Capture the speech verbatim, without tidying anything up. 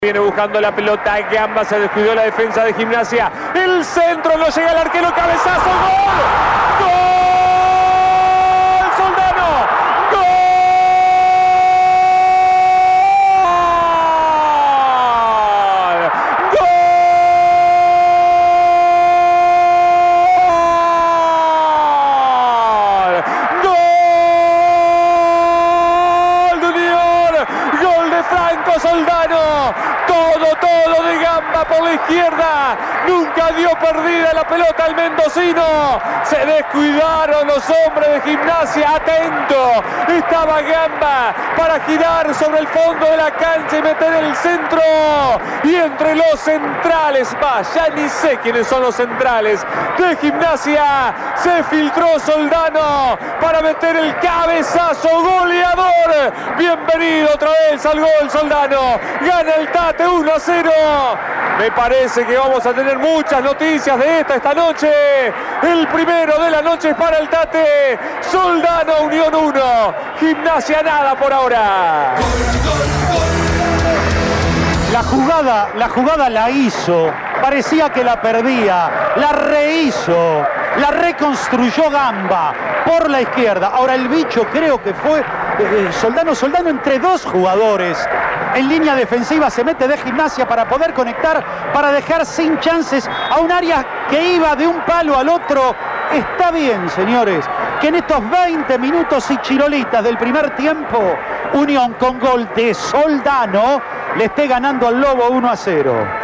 Viene buscando la pelota, Gamba, se descuidó la defensa de Gimnasia. El centro, no llega el arquero, cabezazo, ¡gol! ¡Gol! ¡Soldano! ¡Gol! ¡Gol! ¡Gol! ¡Unión! ¡Gol de Franco Soldano! Todo, todo de Gamba por la izquierda. Nunca dio perdida la pelota al mendocino. Se descuidaron los hombres de Gimnasia. Atento. Estaba Gamba para girar sobre el fondo de la cancha y meter el centro. Y entre los centrales, va, ya ni sé quiénes son los centrales de Gimnasia. Se filtró Soldano para meter el cabezazo goleador. Bienvenido otra vez al gol Soldano. Gana el Tate uno a cero. Me parece que vamos a tener muchas noticias de esta esta noche. El primero de la noche es para el Tate. Soldano, Unión uno. Gimnasia nada por ahora. La jugada, la jugada la hizo. Parecía que la perdía. La rehizo. La reconstruyó Gamba por la izquierda. Ahora el bicho creo que fue eh, Soldano, Soldano entre dos jugadores. En línea defensiva se mete de Gimnasia para poder conectar, para dejar sin chances a un área que iba de un palo al otro. Está bien, señores, que en estos veinte minutos y chirolitas del primer tiempo, Unión con gol de Soldano le esté ganando al Lobo uno a cero.